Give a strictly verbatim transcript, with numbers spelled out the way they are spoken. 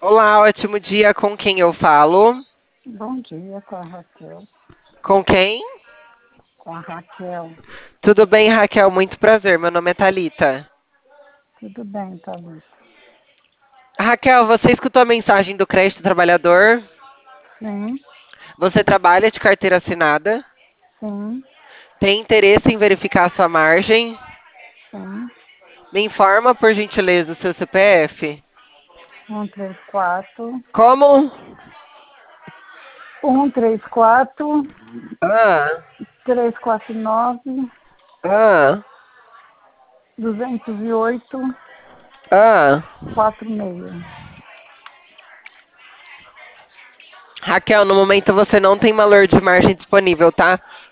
Olá, ótimo dia. Com quem eu falo? Bom dia com a Raquel. Com quem? Com a Raquel. Tudo bem, Raquel? Muito prazer. Meu nome é Thalita. Tudo bem, Thalita? Raquel, você escutou a mensagem do crédito trabalhador? Sim, Você trabalha de carteira assinada? sim, Tem interesse em verificar a sua margem? sim. Me informa, por gentileza, o seu C P F. Um, três, quatro. Como? Um, três, quatro. Ah, Três, quatro, nove. ah, Duzentos e oito. ah. Quatro, meia. Raquel, no momento você não tem valor de margem disponível, tá?